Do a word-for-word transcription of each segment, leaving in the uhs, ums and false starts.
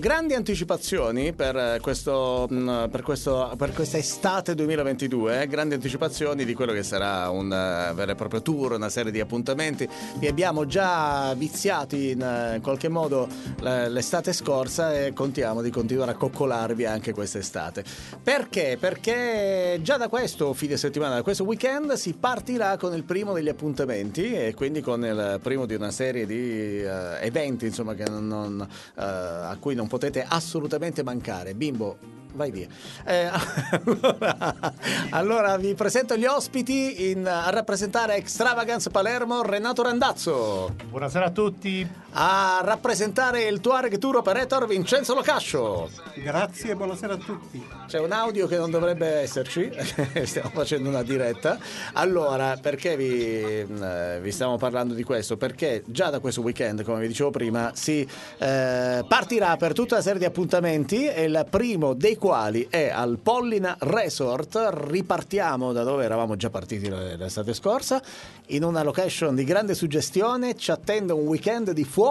grandi anticipazioni per questo, per questo per questa estate duemilaventidue, eh? Grandi anticipazioni di quello che sarà un uh, vero e proprio tour, una serie di appuntamenti. Vi abbiamo già viziati in uh, qualche modo l- l'estate scorsa e contiamo di continuare a coccolarvi anche quest'estate. Perché? Perché già da questo fine settimana, da questo weekend, si partirà con il primo degli appuntamenti e quindi con il primo di una serie di uh, eventi, insomma, che non, non, uh, a cui non potete assolutamente mancare. Bimbo, vai via. Eh, allora, allora vi presento gli ospiti in, a rappresentare Extravagance Palermo, Renato Randazzo. Buonasera a tutti. A rappresentare il Touareg Tour Operator Vincenzo Locascio. Grazie e buonasera a tutti. C'è un audio che non dovrebbe esserci, stiamo facendo una diretta. Allora, perché vi, eh, vi stiamo parlando di questo? Perché già da questo weekend, come vi dicevo prima, si eh, partirà per tutta una serie di appuntamenti, e il primo dei quali è al Pollina Resort. Ripartiamo da dove eravamo già partiti l'estate scorsa, in una location di grande suggestione. Ci attende un weekend di fuoco.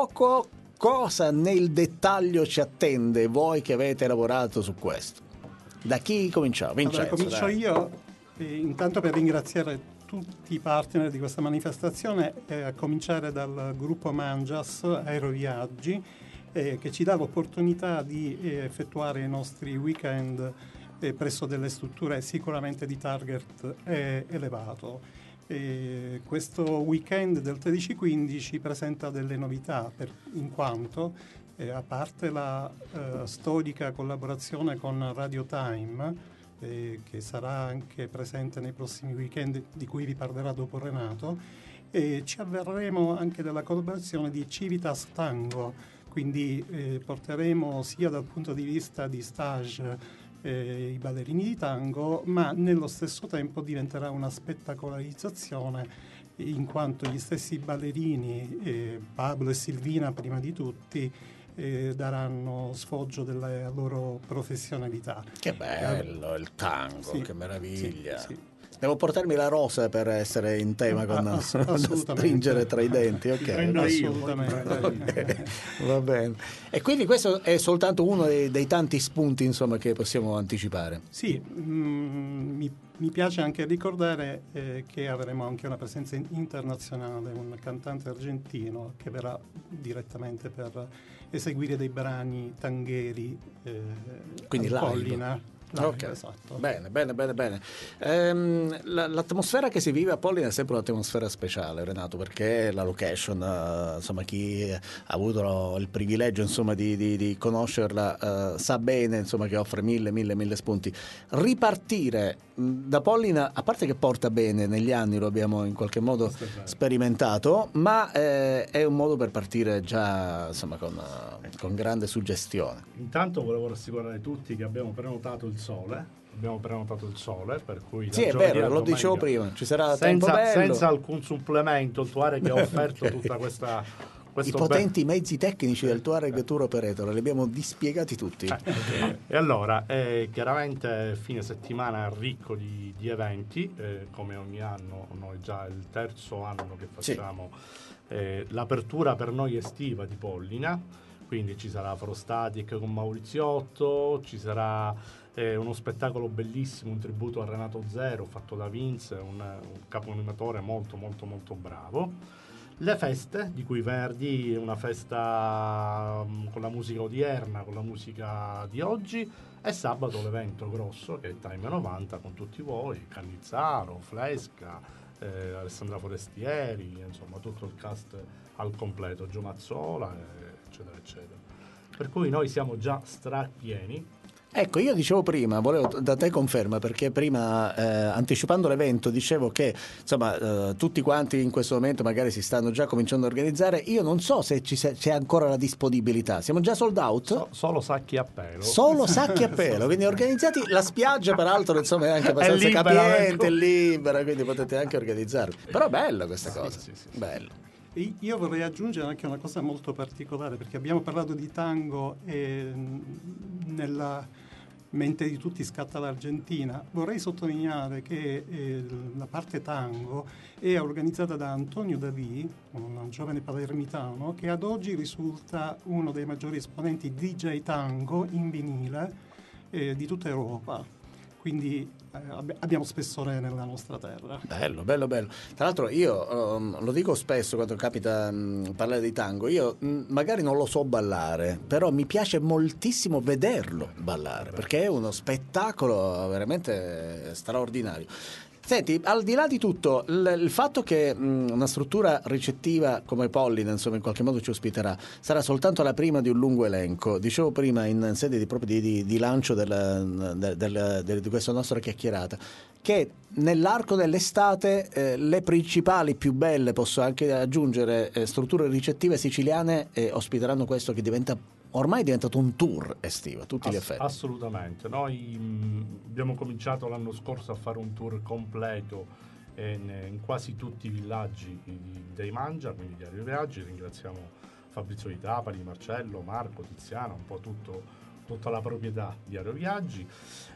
Cosa nel dettaglio ci attende, voi che avete lavorato su questo? Da chi cominciamo? Vincenzo, allora, comincio dai. io, eh, intanto per ringraziare tutti i partner di questa manifestazione, eh, a cominciare dal gruppo Mangias Aeroviaggi, eh, che ci dà l'opportunità di eh, effettuare i nostri weekend eh, presso delle strutture sicuramente di target eh, elevato. E questo weekend del tredici quindici presenta delle novità, per, in quanto eh, a parte la eh, storica collaborazione con Radio Time, eh, che sarà anche presente nei prossimi weekend, di cui vi parlerà dopo Renato, e ci avverremo anche della collaborazione di Civitas Tango, quindi eh, porteremo sia dal punto di vista di stage Eh, i ballerini di tango, ma nello stesso tempo diventerà una spettacolarizzazione, in quanto gli stessi ballerini, eh, Pablo e Silvina prima di tutti, eh, daranno sfoggio della loro professionalità. Che bello il tango, sì, che meraviglia. sì, sì. Devo portarmi la rosa per essere in tema con Ah, ass- assolutamente. stringere tra i denti, ok? Assolutamente. Okay. Va bene. E quindi questo è soltanto uno dei, dei tanti spunti, insomma, che possiamo anticipare. Sì, mm, mi, mi piace anche ricordare eh, che avremo anche una presenza internazionale, un cantante argentino che verrà direttamente per eseguire dei brani tangheri, eh, quindi al live. Pollina. Live, Ok, esatto. Bene, bene, bene, bene. Ehm, la- l'atmosfera che si vive a Pollina è sempre un'atmosfera speciale, Renato, perché la location, eh, insomma, chi ha avuto lo- il privilegio, insomma, di, di- di conoscerla, eh, sa bene, insomma, che offre mille, mille, mille spunti. Ripartire mh, da Pollina, a parte che porta bene, negli anni lo abbiamo in qualche modo sperimentato, ma eh, è un modo per partire già, insomma, con, eh, con grande suggestione. Intanto volevo rassicurare tutti che abbiamo prenotato il sole. Abbiamo prenotato il sole, per cui Sì, da è giovedì vero, a lo domenica, dicevo prima, ci sarà senza, tempo bello. senza alcun supplemento. Il Touareg che ha offerto Ok. tutta questa I questo potenti be- mezzi tecnici del Touareg Tour Operator li abbiamo dispiegati tutti. Eh, e allora, eh, chiaramente fine settimana ricco di, di eventi, eh, come ogni anno. Noi già è il terzo anno che facciamo sì. eh, l'apertura per noi estiva di Pollina, quindi ci sarà Frostatic con Mauriziotto, ci sarà eh, uno spettacolo bellissimo, un tributo a Renato Zero fatto da Vince, un, un capo animatore molto molto molto bravo. Le feste, di cui venerdì è una festa um, con la musica odierna, con la musica di oggi, e sabato l'evento grosso che è Time novanta con tutti voi, Cannizzaro, Flesca, eh, Alessandra Forestieri, insomma tutto il cast al completo, Gio Mazzola, eh, eccetera eccetera. Per cui noi siamo già strapieni. Ecco, io dicevo prima, volevo da te conferma, perché prima eh, anticipando l'evento dicevo che insomma eh, tutti quanti in questo momento magari si stanno già cominciando a organizzare. Io non so se ci se, c'è ancora la disponibilità. Siamo già sold out? So, solo sacchi a pelo. Solo sacchi a pelo, quindi organizzati. La spiaggia peraltro insomma è anche abbastanza è libera, capiente, è libera, quindi potete anche organizzarvi. Però è bello questa sì, cosa, sì, sì, sì. bello. Io vorrei aggiungere anche una cosa molto particolare, perché abbiamo parlato di tango e nella mente di tutti scatta l'Argentina. Vorrei sottolineare che eh, la parte tango è organizzata da Antonio Davì, un giovane palermitano, che ad oggi risulta uno dei maggiori esponenti D J tango in vinile eh, di tutta Europa. Quindi eh, abbiamo spessore nella nostra terra. Bello, bello, bello. Tra l'altro io um, lo dico spesso quando capita um, parlare di tango, io um, magari non lo so ballare, però mi piace moltissimo vederlo ballare, perché è uno spettacolo veramente straordinario. Senti, al di là di tutto, il, il fatto che mh, una struttura ricettiva come Polline, insomma, in qualche modo ci ospiterà, sarà soltanto la prima di un lungo elenco. Dicevo prima, in sede di, proprio di, di, di lancio del, del, del, del, di questa nostra chiacchierata, che nell'arco dell'estate eh, le principali, più belle, posso anche aggiungere, eh, strutture ricettive siciliane eh, ospiteranno questo che diventa... ormai è diventato un tour estivo a tutti Ass- gli effetti. Assolutamente. Noi mh, abbiamo cominciato l'anno scorso a fare un tour completo in, in quasi tutti i villaggi di, dei Mangia, quindi di Ario Viaggi. Ringraziamo Fabrizio di Trapani, Marcello, Marco, Tiziana, un po' tutto, tutta la proprietà di Ario Viaggi.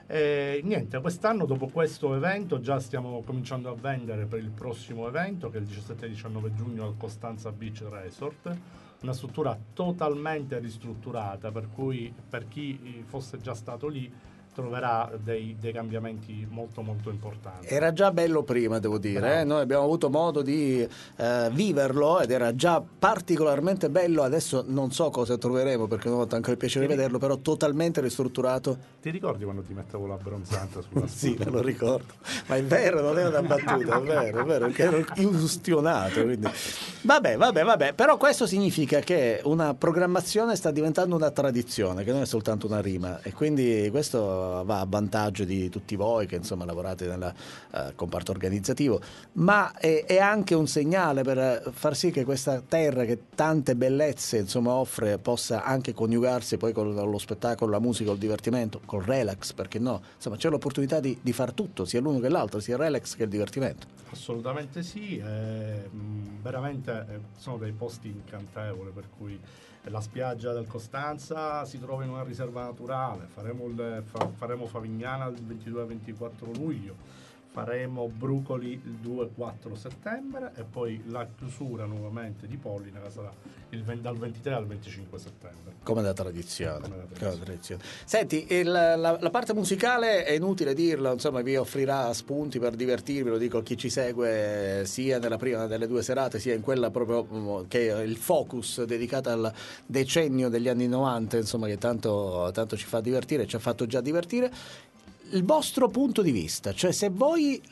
E niente, quest'anno dopo questo evento già stiamo cominciando a vendere per il prossimo evento, che è il diciassette e diciannove giugno al Costanza Beach Resort. Una struttura totalmente ristrutturata, per cui per chi fosse già stato lì troverà dei, dei cambiamenti molto molto importanti. Era già bello prima, devo dire, eh? Noi abbiamo avuto modo di eh, viverlo ed era già particolarmente bello. Adesso non so cosa troveremo perché non ho tanto il piacere di vederlo, però totalmente ristrutturato. Ti ricordi quando ti mettevo la bronzata sulla Sì, me lo ricordo, ma è vero, non è una battuta, è vero, è vero, che ero ustionato, quindi... Vabbè, vabbè, vabbè, però questo significa che una programmazione sta diventando una tradizione, che non è soltanto una rima, e quindi questo va a vantaggio di tutti voi che insomma lavorate nel uh, comparto organizzativo, ma è, è anche un segnale per far sì che questa terra che tante bellezze insomma offre possa anche coniugarsi poi con lo spettacolo, la musica, il divertimento, col relax, perché no? Insomma c'è l'opportunità di, di far tutto, sia l'uno che l'altro, sia il relax che il divertimento. Assolutamente sì, eh, veramente eh, sono dei posti incantevoli, per cui la spiaggia del Costanza si trova in una riserva naturale, faremo, il, fa, faremo Favignana il ventidue e ventiquattro luglio, faremo Brucoli il due e quattro settembre e poi la chiusura nuovamente di Polline che sarà il, dal ventitré al venticinque settembre. Come da tradizione. Come da tradizione. Come da tradizione. Senti, il, la, la parte musicale è inutile dirlo, insomma vi offrirà spunti per divertirvi, lo dico a chi ci segue sia nella prima delle due serate sia in quella proprio che è il focus dedicato al decennio degli anni novanta, insomma che tanto, tanto ci fa divertire, ci ha fatto già divertire. Il vostro punto di vista, cioè se voi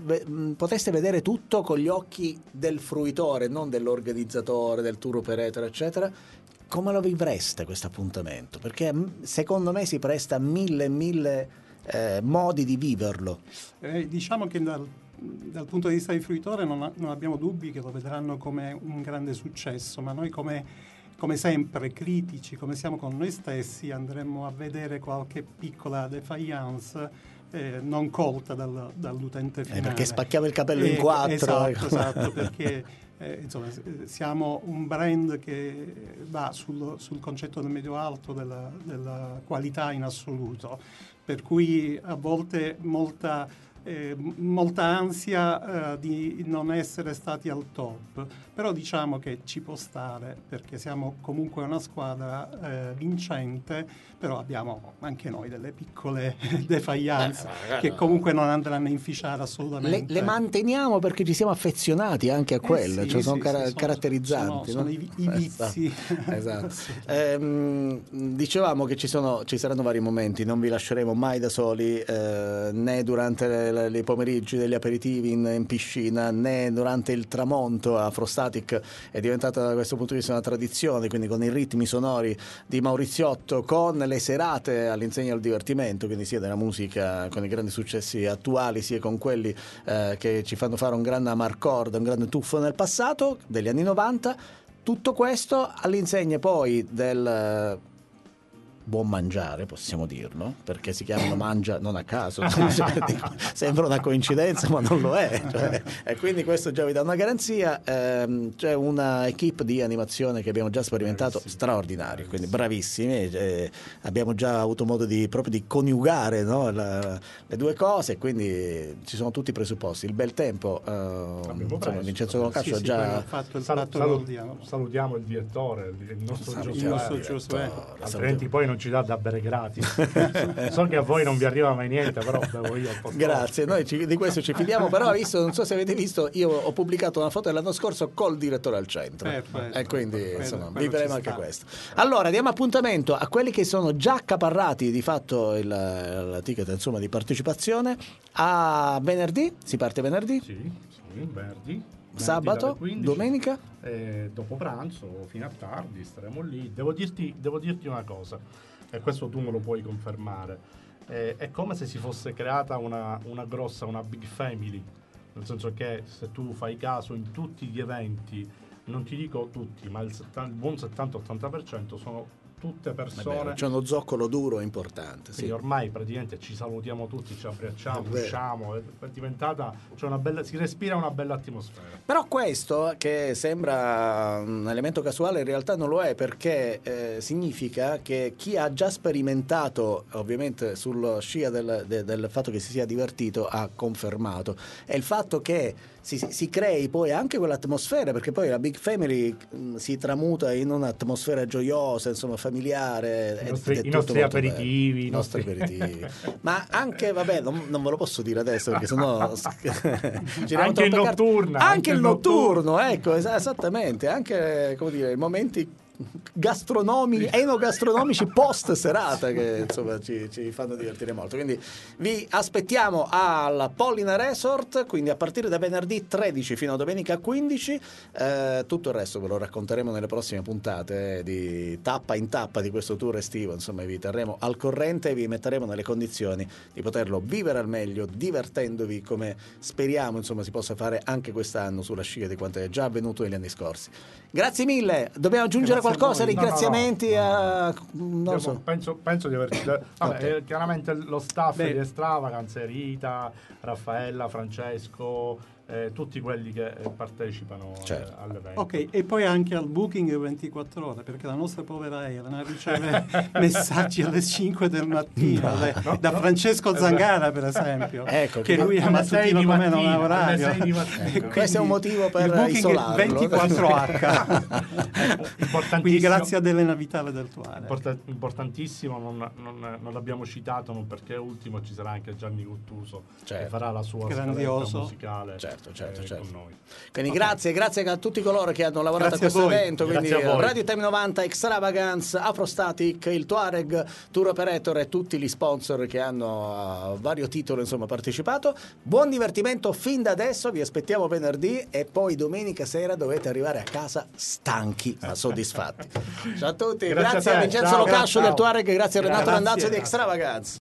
l- poteste vedere tutto con gli occhi del fruitore, non dell'organizzatore, del tour operator, eccetera, come lo vivreste questo appuntamento? Perché secondo me si presta a mille e mille eh, modi di viverlo. Eh, diciamo che dal, dal punto di vista del fruitore non, ha, non abbiamo dubbi che lo vedranno come un grande successo, ma noi come... come sempre critici, come siamo con noi stessi, andremo a vedere qualche piccola defiance eh, non colta dal, dall'utente finale. Eh, perché spacchiamo il capello eh, in quattro. Esatto, esatto, perché eh, insomma, siamo un brand che va sul, sul concetto del medio-alto, della, della qualità in assoluto, per cui a volte molta... Eh, molta ansia eh, di non essere stati al top, però diciamo che ci può stare perché siamo comunque una squadra eh, vincente, però abbiamo anche noi delle piccole defaillance eh, eh, che comunque non andranno a inficiare assolutamente. Le, le manteniamo perché ci siamo affezionati anche a quelle, eh sì, cioè sono, sì, car- sì, caratterizzanti. Sono, no? sono i, i vizi. Esatto. eh, dicevamo che ci, sono, ci saranno vari momenti, non vi lasceremo mai da soli, eh, né durante le i pomeriggi degli aperitivi in, in piscina, né durante il tramonto. Afrostatic è diventata da questo punto di vista una tradizione, quindi con i ritmi sonori di Mauriziotto, con le serate all'insegna del divertimento, quindi sia della musica con i grandi successi attuali sia con quelli eh, che ci fanno fare un grande amarcord, un grande tuffo nel passato degli anni novanta. Tutto questo all'insegna poi del buon mangiare, possiamo dirlo, perché si chiamano Mangia non a caso, sembra una coincidenza ma non lo è, cioè, e quindi questo già vi dà una garanzia. Ehm, c'è una equipe di animazione che abbiamo già sperimentato, bravissimi, straordinari, quindi bravissimi, eh, abbiamo già avuto modo di proprio di coniugare, no, la, le due cose, quindi ci sono tutti i presupposti, il bel tempo, eh, insomma, Vincenzo Concaccio ha già fatto il Salut- salutiamo. salutiamo il direttore, il nostro Giuseppe, altrimenti salutiamo. poi non ci dà da bere gratis. So che a voi non vi arriva mai niente, però bevo io al posto. Grazie, noi ci, di questo ci fidiamo, però visto, non so se avete visto, io ho pubblicato una foto dell'anno scorso col direttore al centro, perfetto, e quindi perfetto, insomma quello vivremo ci anche sta. questo. Allora diamo appuntamento a quelli che sono già accaparrati di fatto il, il ticket, insomma, di partecipazione, a venerdì, si parte venerdì, Sì, sì, venerdì, sabato, quindici, domenica, eh, dopo pranzo fino a tardi staremo lì. Devo dirti, devo dirti una cosa, e questo tu me lo puoi confermare, eh, è come se si fosse creata una, una grossa, una big family, nel senso che se tu fai caso in tutti gli eventi, non ti dico tutti, ma il, settanta, il buon settanta ottanta per cento sono tutte persone. c'è uno zoccolo duro importante, Quindi sì. ormai praticamente ci salutiamo tutti, ci abbracciamo, È vero. usciamo, è è diventata, c'è una bella, si respira una bella atmosfera. Però questo, che sembra un elemento casuale, in realtà non lo è, perché eh, significa che chi ha già sperimentato, ovviamente sullo scia del, de, del fatto che si sia divertito, ha confermato. E il fatto che si, si crei poi anche quell'atmosfera, perché poi la Big Family mh, si tramuta in un'atmosfera gioiosa, insomma familiare. I nostri, ed è i tutto nostri molto aperitivi, bello. i I nostri nostri aperitivi. Ma anche, vabbè, non, non ve lo posso dire adesso perché sennò giriamo Anche il troppe carte. notturno, Anche, anche il il notturno, ecco, es- esattamente, anche, come dire, i momenti gastronomici, enogastronomici post serata che insomma ci, ci fanno divertire molto. Quindi vi aspettiamo al Pollina Resort, quindi a partire da venerdì tredici fino a domenica quindici. Eh, tutto il resto ve lo racconteremo nelle prossime puntate, eh, di tappa in tappa di questo tour estivo. Insomma, vi terremo al corrente e vi metteremo nelle condizioni di poterlo vivere al meglio, divertendovi come speriamo insomma si possa fare anche quest'anno, sulla scia di quanto è già avvenuto negli anni scorsi. Grazie mille. Dobbiamo aggiungere Grazie a qualcosa? voi. Ringraziamenti No, no, no, a non lo Abbiamo- so. penso, penso di averci vabbè, Ok. eh, chiaramente lo staff Beh. di Extravagance, Rita, Raffaella, Francesco, eh, tutti quelli che eh, partecipano eh, Certo. all'evento. Ok, e poi anche al booking ventiquattro ore, perché la nostra povera Elena riceve messaggi alle cinque del mattino No, le- no, da no. Francesco Zangara, per esempio, Ecco, che che- lui è alle sei mattutino di come non mattina, ha orario. alle sei di mattina. E Ecco. Questo è un motivo per il booking isolarlo. è ventiquattro acca. Importantissimo. Quindi grazie ad Elena Vitale del Tuare. Importa- importantissimo, non, non- non l'abbiamo citato, non perché ultimo ci sarà anche Gianni Guttuso, Certo. che farà la sua Grandioso. scaletta musicale Certo, certo, eh, certo. con noi. Quindi grazie, grazie a tutti coloro che hanno lavorato Grazie a questo a voi. evento. Quindi Grazie a voi. Radio Time novanta, Extravagance, Afrostatic, il Tuareg, Tour Operator e tutti gli sponsor che hanno a vario titolo insomma partecipato. Buon divertimento fin da adesso, vi aspettiamo venerdì e poi domenica sera dovete arrivare a casa stanchi ma soddisfatti. Ciao a tutti, Grazie a grazie a, te. Vincenzo Ciao, Locascio ciao. del Tuareg, grazie a Renato Grazie. Randazzo di Extravagance.